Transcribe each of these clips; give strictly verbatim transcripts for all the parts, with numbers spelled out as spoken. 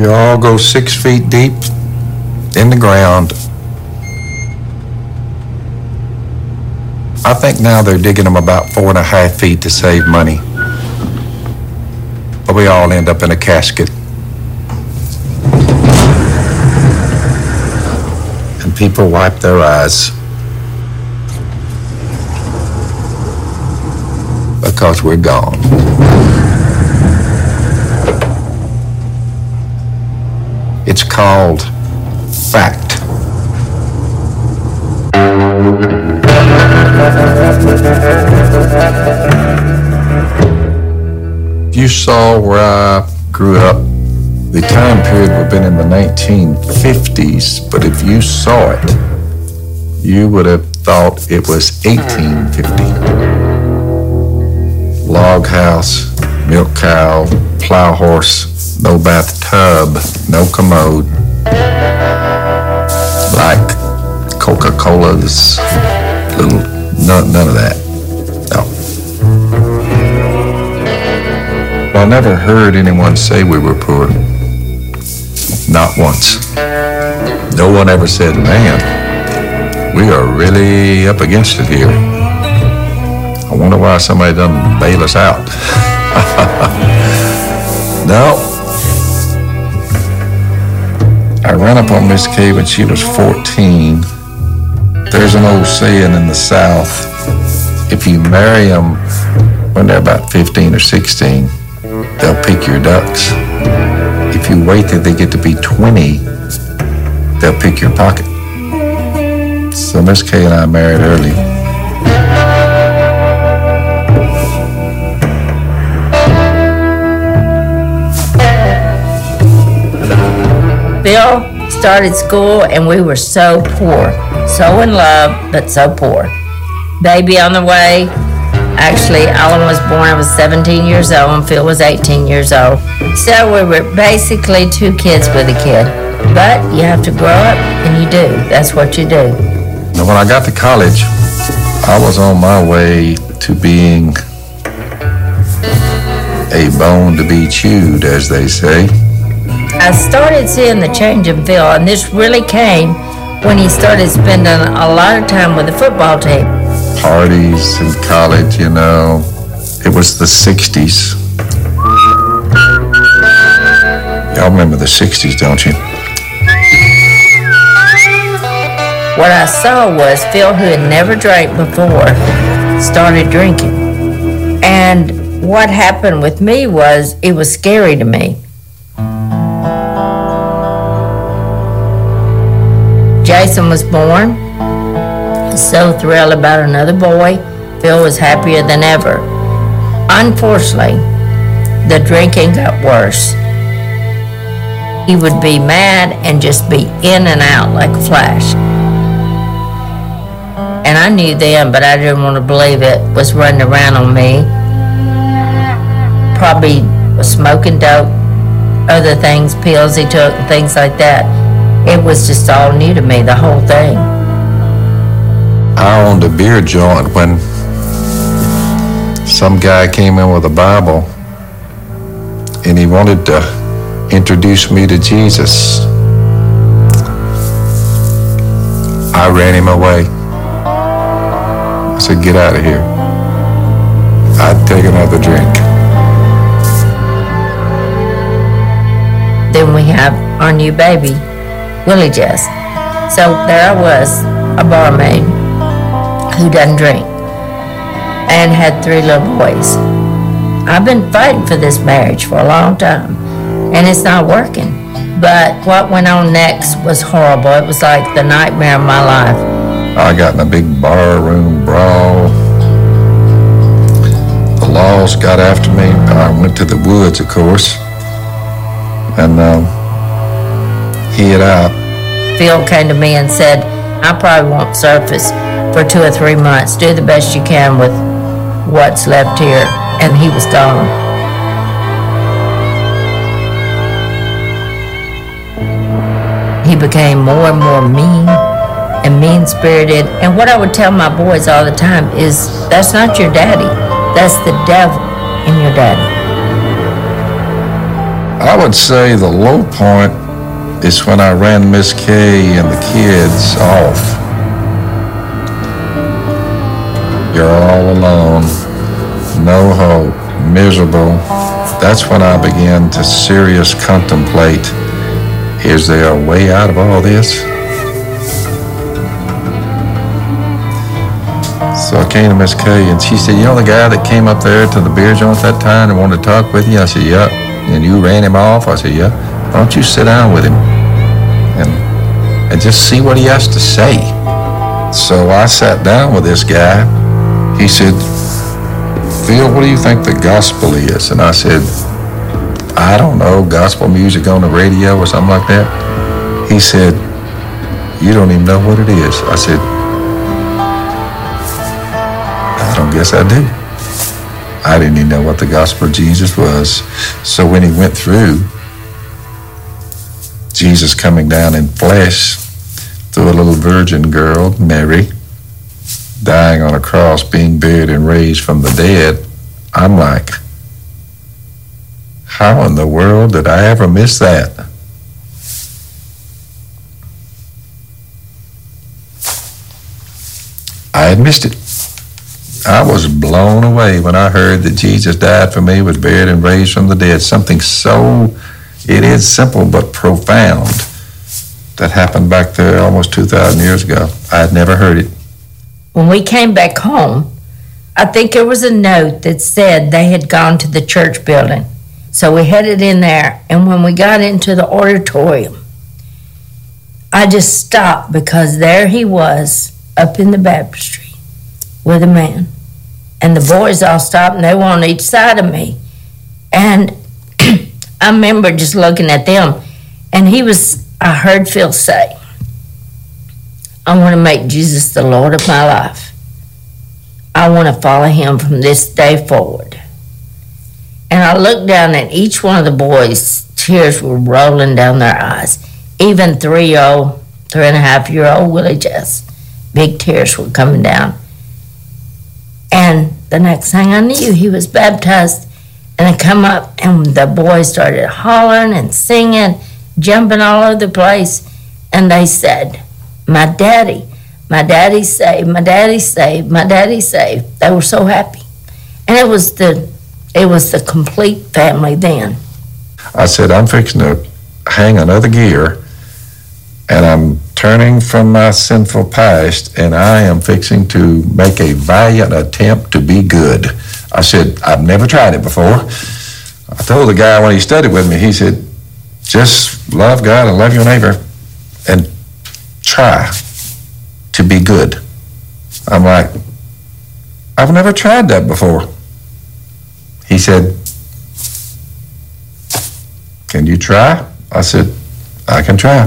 You all go six feet deep in the ground. I think now they're digging them about four and a half feet to save money. But we all end up in a casket. And people wipe their eyes. Because we're gone. It's called fact. You saw where I grew up. The time period would have been in the nineteen fifties, but if you saw it, you would have thought it was eighteen fifty. Log house, milk cow, plow horse, no bathtub, no commode. Like Coca-Cola's, little, none, none of that. No. I never heard anyone say we were poor. Not once. No one ever said, man, we are really up against it here. I wonder why somebody doesn't bail us out. No. I ran up on Miss Kay when she was fourteen. There's an old saying in the South, if you marry them when they're about fifteen or sixteen, they'll pick your ducks. If you wait till they get to be twenty, they'll pick your pocket. So Miss Kay and I married early. Bill started school and we were so poor, so in love, but so poor. Baby on the way. Actually, Alan was born, I was seventeen years old, and Phil was eighteen years old. So we were basically two kids with a kid. But you have to grow up, and you do. That's what you do. Now, when I got to college, I was on my way to being a bone to be chewed, as they say. I started seeing the change in Phil, and this really came when he started spending a lot of time with the football team. Parties in college, you know. It was the sixties. Y'all remember the sixties, don't you? What I saw was Phil, who had never drank before, started drinking. And what happened with me was, it was scary to me. Jason was born. So thrilled about another boy. Phil was happier than ever. Unfortunately, the drinking got worse. He would be mad and just be in and out like a flash. And I knew then, but I didn't want to believe it, was running around on me. Probably was smoking dope, other things, pills he took, and things like that. It was just all new to me, the whole thing. I owned a beer joint when some guy came in with a Bible and he wanted to introduce me to Jesus. I ran him away. I said, get out of here. I'd take another drink. Then we have our new baby, Willie Jess. So there I was, a barmaid who doesn't drink and had three little boys. I've been fighting for this marriage for a long time and it's not working. But what went on next was horrible. It was like the nightmare of my life. I got in a big barroom brawl. The laws got after me. I went to the woods, of course, and um, hid out. Phil came to me and said, I probably won't surface for two or three months. Do the best you can with what's left here. And he was gone. He became more and more mean and mean-spirited. And what I would tell my boys all the time is, that's not your daddy. That's the devil in your daddy. I would say the low point is when I ran Miss Kay and the kids off. You're all alone, no hope, miserable. That's when I began to seriously contemplate, is there a way out of all this? So I came to Miss Kay and she said, you know the guy that came up there to the beer joint that time and wanted to talk with you? I said, yeah. And you ran him off? I said, yeah. Why don't you sit down with him and, and just see what he has to say? So I sat down with this guy. He said, Phil, what do you think the gospel is? And I said, I don't know, gospel music on the radio or something like that. He said, you don't even know what it is. I said, I don't guess I do. I didn't even know what the gospel of Jesus was. So when he went through Jesus coming down in flesh through a little virgin girl, Mary, dying on a cross, being buried and raised from the dead, I'm like, how in the world did I ever miss that? I had missed it. I was blown away when I heard that Jesus died for me, was buried and raised from the dead. Something so, it is simple but profound that happened back there almost two thousand years ago. I had never heard it. When we came back home, I think there was a note that said they had gone to the church building. So we headed in there, and when we got into the auditorium, I just stopped because there he was up in the baptistry with a man. And the boys all stopped, and they were on each side of me. And I remember just looking at them, and he was, I heard Phil say, I want to make Jesus the Lord of my life. I want to follow him from this day forward. And I looked down at each one of the boys, tears were rolling down their eyes. Even three-year-old, three and a half year old Willie Jess, big tears were coming down. And the next thing I knew, he was baptized. And I come up, and the boys started hollering and singing, jumping all over the place. And they said, my daddy, my daddy's saved, my daddy's saved, my daddy's saved. They were so happy. And it was the, it was the complete family then. I said, I'm fixing to hang another gear, and I'm turning from my sinful past, and I am fixing to make a valiant attempt to be good. I said, I've never tried it before. I told the guy when he studied with me, he said, just love God and love your neighbor and try to be good. I'm like, I've never tried that before. He said, can you try? I said, I can try.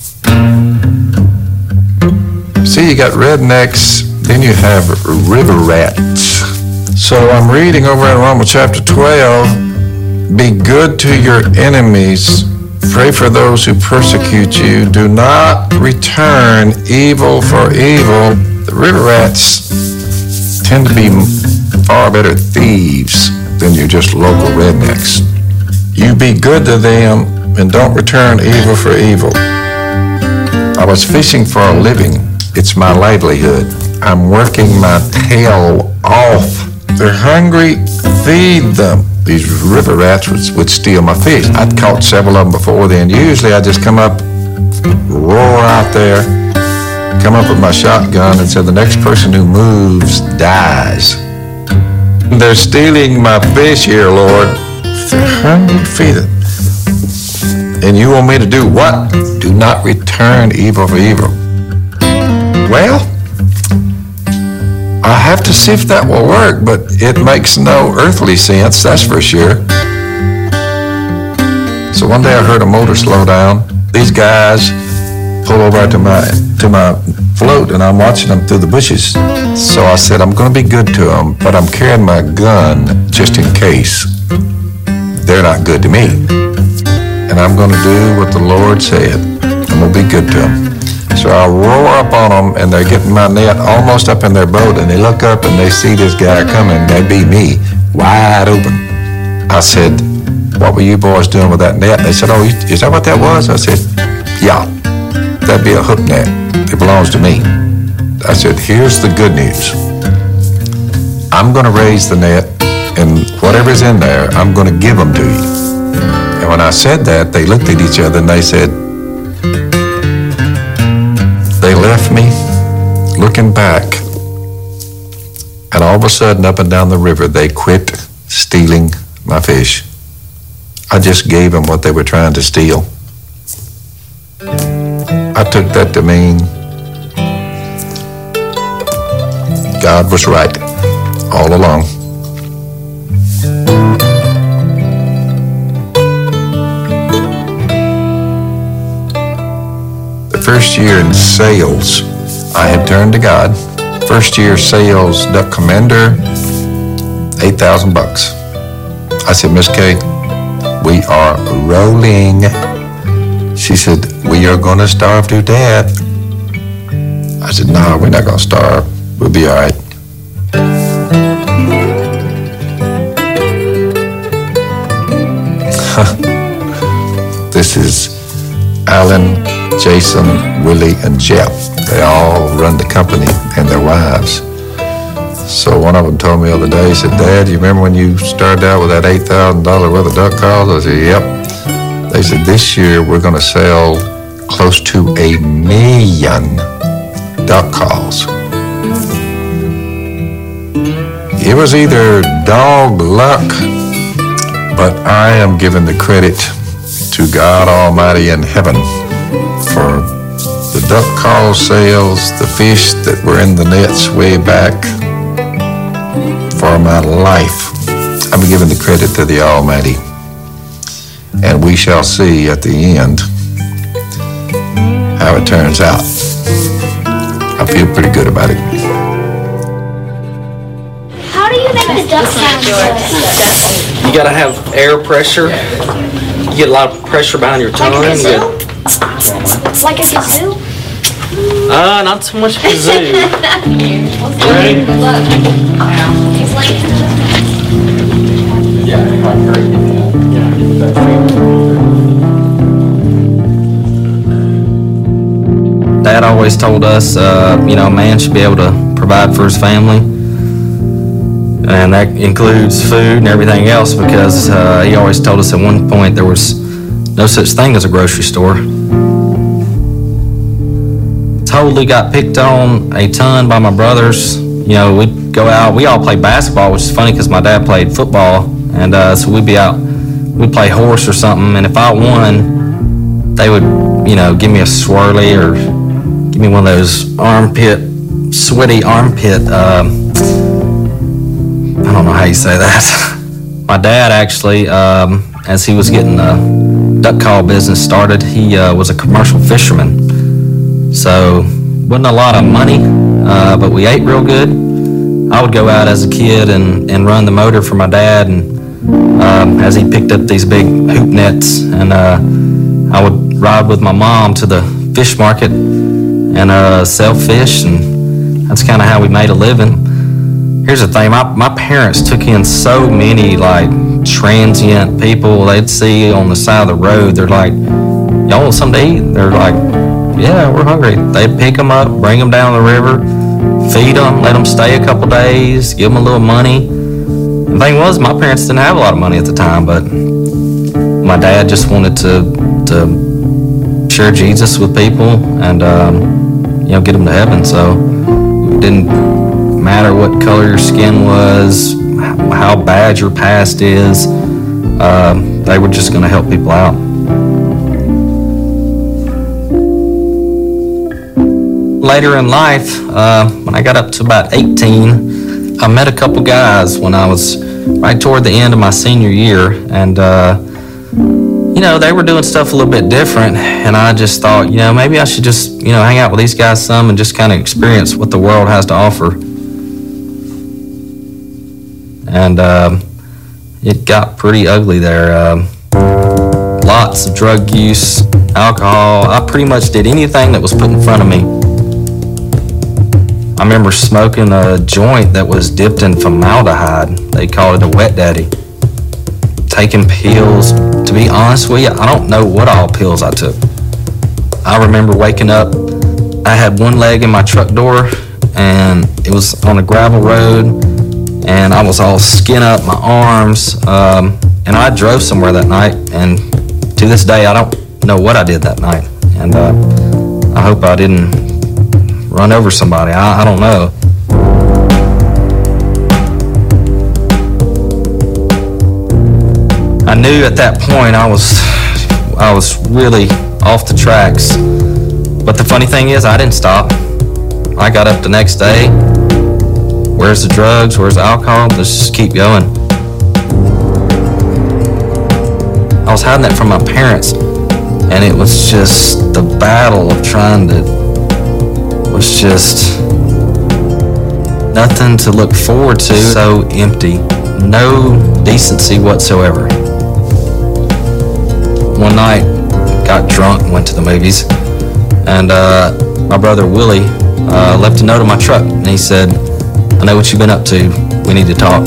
See, you got rednecks, then you have river rats. So I'm reading over in Romans chapter twelve, be good to your enemies, pray for those who persecute you, do not return evil for evil. The river rats tend to be far better thieves than your just local rednecks. You be good to them and don't return evil for evil. I was fishing for a living. It's my livelihood. I'm working my tail off. They're hungry, feed them. These river rats would, would steal my fish. I'd caught several of them before then. Usually I just come up, roar out there, come up with my shotgun and say, the next person who moves dies. They're stealing my fish here, Lord. They're hungry, feed them. And you want me to do what? Do not return evil for evil. Well, I have to see if that will work, but it makes no earthly sense, that's for sure. So one day I heard a motor slow down. These guys pull over to my to my float, and I'm watching them through the bushes. So I said, I'm going to be good to them, but I'm carrying my gun just in case. They're not good to me. And I'm going to do what the Lord said. I'm going to be good to them. So I roar up on them, and they're getting my net almost up in their boat, and they look up and they see this guy coming. They be me, wide open. I said, what were you boys doing with that net? They said, oh, is that what that was? I said, yeah, that'd be a hook net. It belongs to me. I said, here's the good news. I'm going to raise the net, and whatever's in there, I'm going to give them to you. And when I said that, they looked at each other and they said, they left me looking back, and all of a sudden, up and down the river, they quit stealing my fish. I just gave them what they were trying to steal. I took that to mean God was right all along. The first year in sales, I had turned to God. First year sales, duck commander, eight thousand bucks. I said, Miss Kay, we are rolling. She said, we are going to starve to death. I said, no, we're not going to starve. We'll be all right. This is Alan, Jason, Willie, and Jeff. They all run the company and their wives. So one of them told me the other day, he said, Dad, you remember when you started out with that eight thousand dollars worth of duck calls? I said, yep. They said, this year we're going to sell close to a million duck calls. It was either dog luck, but I am giving the credit to God Almighty in heaven for the duck call sales, the fish that were in the nets way back. For my life, I'm giving the credit to the Almighty. And we shall see at the end how it turns out. I feel pretty good about it. How do you make the duck sound good? You gotta have air pressure. You get a lot of pressure behind your tongue. Like a kazoo? Like a kazoo? Uh, not so much kazoo. Ready? He's like... Dad always told us, uh, you know, a man should be able to provide for his family. And that includes food and everything else, because uh, he always told us at one point there was no such thing as a grocery store. Totally got picked on a ton by my brothers. You know, we'd go out, we all played basketball, which is funny because my dad played football, and uh, so we'd be out, we'd play horse or something, and if I won, they would, you know, give me a swirly or give me one of those armpit, sweaty armpit, uh, I don't know how you say that. My dad actually, um, as he was getting the duck call business started, he uh, was a commercial fisherman. So, wasn't a lot of money, uh, but we ate real good. I would go out as a kid and, and run the motor for my dad, and um, as he picked up these big hoop nets, and uh, I would ride with my mom to the fish market and uh, sell fish, and that's kind of how we made a living. Here's the thing, my, my parents took in so many like transient people they'd see on the side of the road. They're like, y'all want something to eat? They're like, yeah, we're hungry. They'd pick them up, bring them down the river, feed them, let them stay a couple days, give them a little money. The thing was, my parents didn't have a lot of money at the time, but my dad just wanted to to share Jesus with people and um, you know, get them to heaven. So it didn't matter what color your skin was, how bad your past is. Um, they were just going to help people out. Later in life, uh, when I got up to about eighteen, I met a couple guys when I was right toward the end of my senior year, and uh, you know, they were doing stuff a little bit different, and I just thought, you know, maybe I should just, you know, hang out with these guys some and just kind of experience what the world has to offer. And um, it got pretty ugly there. Um, lots of drug use, alcohol. I pretty much did anything that was put in front of me. I remember smoking a joint that was dipped in formaldehyde. They called it a wet daddy. taking pills. To be honest with you, I don't know what all pills I took. I remember waking up, I had one leg in my truck door, and it was on a gravel road, and I was all skin up, my arms, um, and I drove somewhere that night, and to this day, I don't know what I did that night, and uh, I hope I didn't run over somebody. I, I don't know. I knew at that point I was, I was really off the tracks. But the funny thing is, I didn't stop. I got up the next day. Where's the drugs? Where's the alcohol? Let's just keep going. I was hiding that from my parents, and it was just the battle of trying to, was just nothing to look forward to. So empty, no decency whatsoever. One night, got drunk and went to the movies, and uh, my brother Willie uh, left a note on my truck, and he said, I know what you've been up to, we need to talk.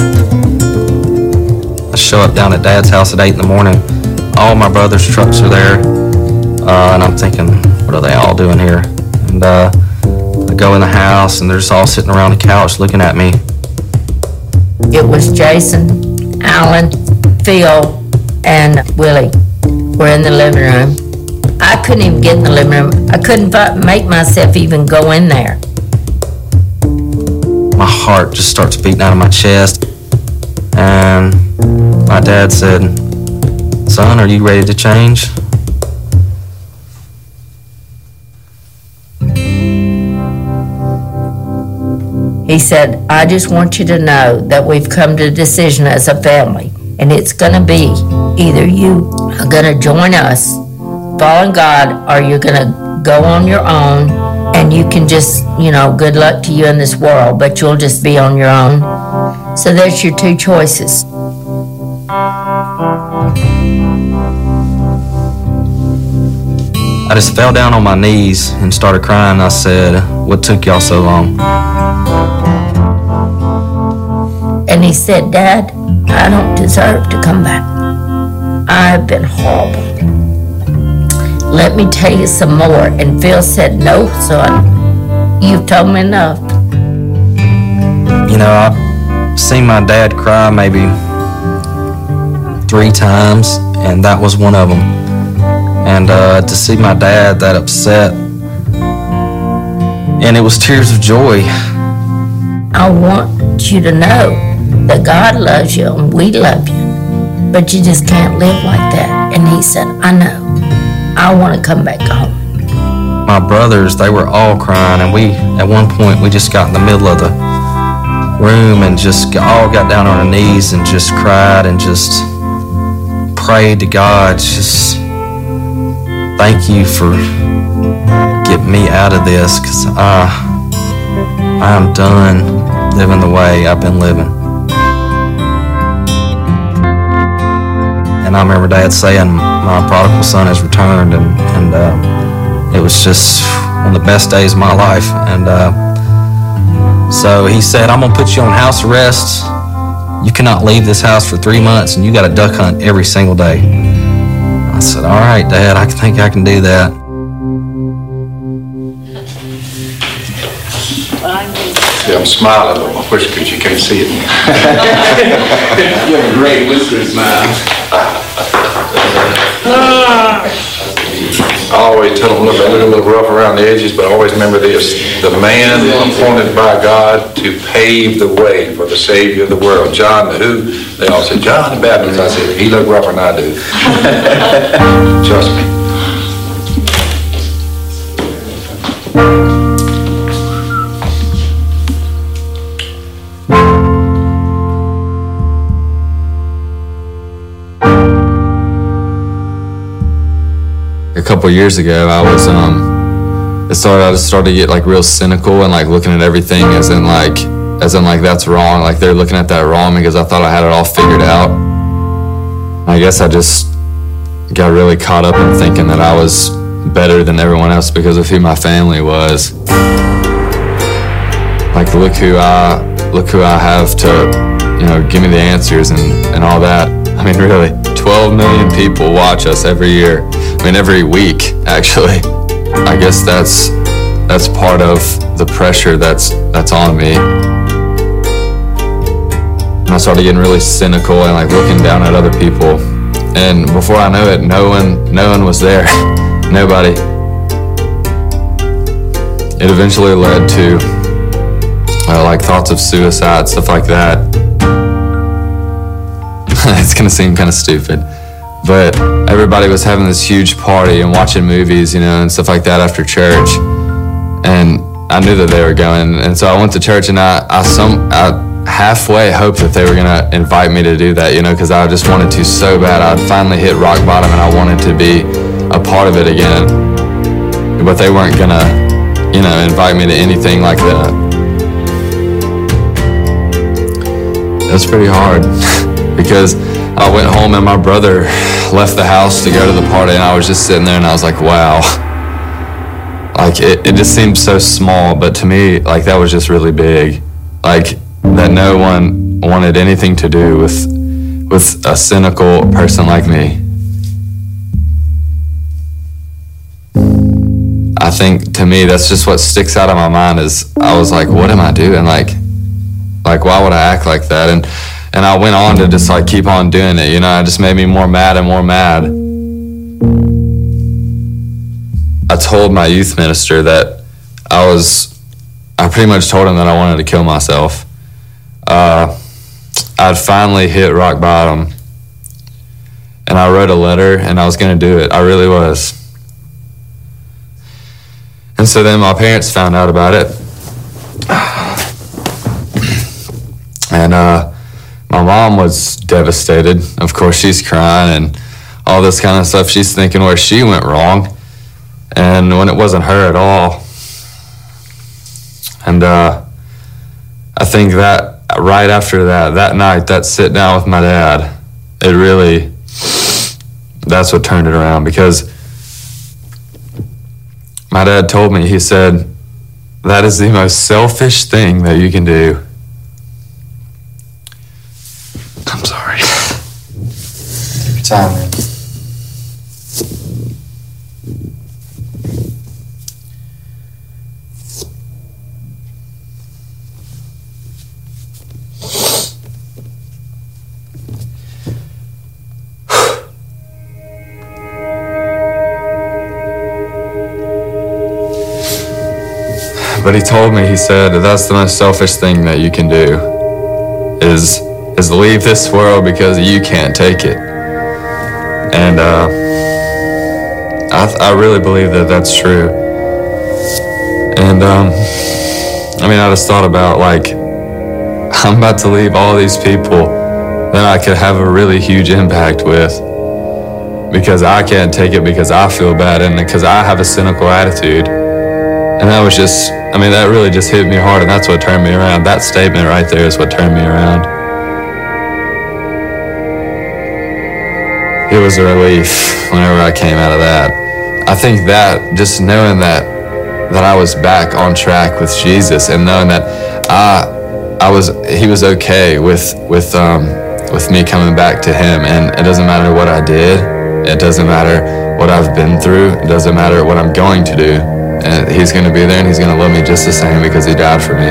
I show up down at Dad's house at eight in the morning, all my brother's trucks are there, uh, and I'm thinking, what are they all doing here? And uh, I go in the house, and they're just all sitting around the couch looking at me. It was Jason, Alan, Phil, and Willie were in the living room. I couldn't even get in the living room. I couldn't make myself even go in there. My heart just starts beating out of my chest. And my dad said, son, are you ready to change? He said, I just want you to know that we've come to a decision as a family, and it's gonna be either you are gonna join us, follow God, or you're gonna go on your own, and you can just, you know, good luck to you in this world, but you'll just be on your own. So there's your two choices. I just fell down on my knees and started crying. I said, what took y'all so long? And he said, Dad, I don't deserve to come back. I've been horrible. Let me tell you some more. And Phil said, no, son, you've told me enough. You know, I've seen my dad cry maybe three times, and that was one of them. And uh, to see my dad that upset, and it was tears of joy. I want you to know that God loves you and we love you, but you just can't live like that. And he said, I know. I want to come back home. My brothers, they were all crying, and we, at one point, we just got in the middle of the room and just all got down on our knees and just cried and just prayed to God, just thank you for getting me out of this, because I, I'm done living the way I've been living. And I remember Dad saying, my prodigal son has returned, and, and uh, it was just one of the best days of my life. And uh, so he said, I'm gonna put you on house arrest. You cannot leave this house for three months, and you got to duck hunt every single day. I said, all right, Dad, I think I can do that. Yeah, I'm smiling, but my whiskers, you can't see it. You have a great whisker smile. I always tell them, look, I look a little rough around the edges, but always remember this: the man appointed by God to pave the way for the Savior of the world. John the who? They all said, John the Baptist. I said, he looked rougher than I do. Trust me. A couple years ago, I was um, it started. I just started to get like real cynical and like looking at everything as in like, as in like that's wrong. Like they're looking at that wrong because I thought I had it all figured out. I guess I just got really caught up in thinking that I was better than everyone else because of who my family was. Like look who I look who I have to, you know, give me the answers and and all that. I mean, really, twelve million people watch us every year. I mean, every week, actually. I guess that's that's part of the pressure that's that's on me. And I started getting really cynical and like looking down at other people. And before I know it, no one, no one was there. Nobody. It eventually led to uh, like thoughts of suicide, stuff like that. It's gonna seem kind of stupid, but everybody was having this huge party and watching movies, you know, and stuff like that after church. And I knew that they were going, and so I went to church, and I, I some, I halfway hoped that they were gonna invite me to do that, you know, because I just wanted to so bad. I'd finally hit rock bottom, and I wanted to be a part of it again. But they weren't gonna, you know, invite me to anything like that. It was pretty hard. Because I went home and my brother left the house to go to the party, and I was just sitting there and I was like, wow. Like, it, it just seemed so small, but to me, like, that was just really big. Like, that no one wanted anything to do with, with a cynical person like me. I think, to me, that's just what sticks out of my mind is I was like, what am I doing? Like, like, why would I act like that? And And I went on to just like keep on doing it, you know, it just made me more mad and more mad. I told my youth minister that I was, I pretty much told him that I wanted to kill myself. Uh, I'd finally hit rock bottom, and I wrote a letter, and I was gonna do it, I really was. And so then my parents found out about it. And uh, my mom was devastated. Of course, she's crying and all this kind of stuff. She's thinking where she went wrong, and when it wasn't her at all. And uh, I think that right after that, that night, that sit down with my dad, it really, that's what turned it around. Because my dad told me, he said, that is the most selfish thing that you can do. I'm sorry. Take your time, man. But he told me, he said, that's the most selfish thing that you can do, is is leave this world because you can't take it. And uh, I, th- I really believe that that's true. And um, I mean, I just thought about, like, I'm about to leave all these people that I could have a really huge impact with, because I can't take it, because I feel bad, and because I have a cynical attitude. And that was just, I mean, that really just hit me hard, and that's what turned me around. That statement right there is what turned me around. It was a relief whenever I came out of that. I think that, just knowing that that I was back on track with Jesus, and knowing that I I was he was okay with with um with me coming back to him, and it doesn't matter what I did, it doesn't matter what I've been through, it doesn't matter what I'm going to do, and he's going to be there, and he's going to love me just the same because he died for me.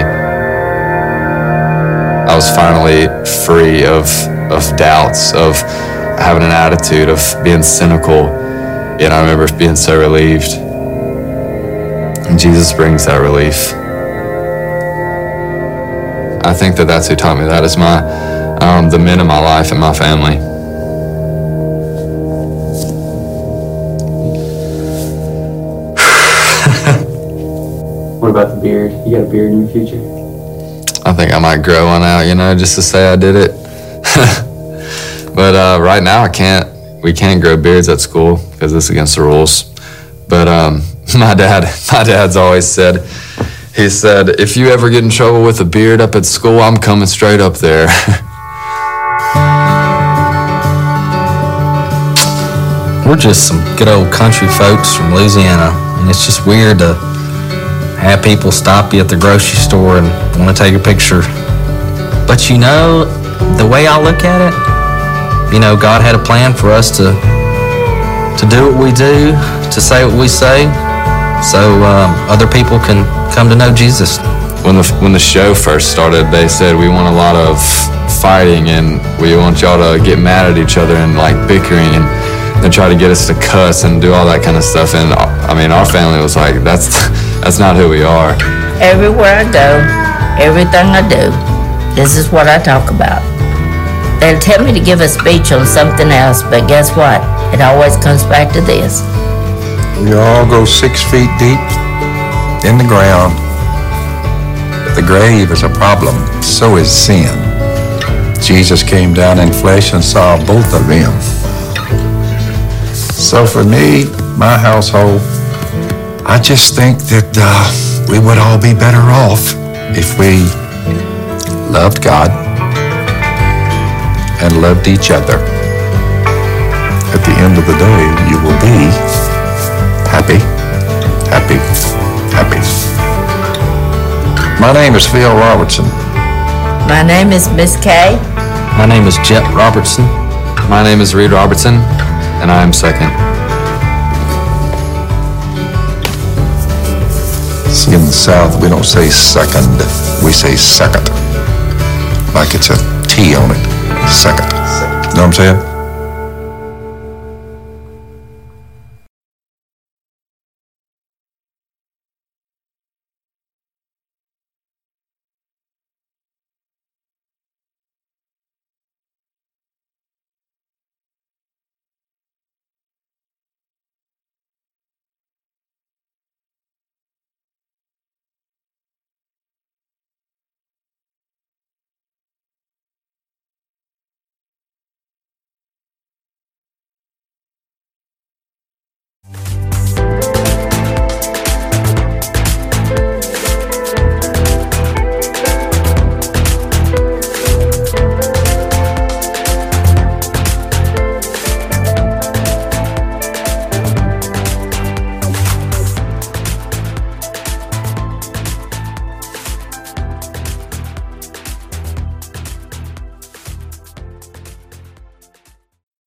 I was finally free of of doubts, of having an attitude, of being cynical. And I remember being so relieved. And Jesus brings that relief. I think that that's who taught me that, is my, um, the men in my life and my family. What about the beard? You got a beard in your future? I think I might grow one out, you know, just to say I did it. But uh, right now I can't, we can't grow beards at school because it's against the rules. But um, my dad, my dad's always said, he said, if you ever get in trouble with a beard up at school, I'm coming straight up there. We're just some good old country folks from Louisiana, and it's just weird to have people stop you at the grocery store and want to take a picture. But you know, the way I look at it, you know, God had a plan for us to to do what we do, to say what we say, so um, other people can come to know Jesus. When the when the show first started, they said we want a lot of fighting and we want y'all to get mad at each other and like bickering and, and try to get us to cuss and do all that kind of stuff. And I mean, our family was like, that's that's not who we are. Everywhere I go, everything I do, this is what I talk about. They'll tell me to give a speech on something else, but guess what? It always comes back to this. We all go six feet deep in the ground. The grave is a problem, so is sin. Jesus came down in flesh and saw both of them. So for me, my household, I just think that uh, we would all be better off if we loved God and loved each other. At the end of the day, you will be happy, happy, happy. My name is Phil Robertson. My name is Miss Kay. My name is Jet Robertson. My name is Reed Robertson, and I am second. See, in the South, we don't say second, we say second. Like it's a T on it, second. You know what I'm saying?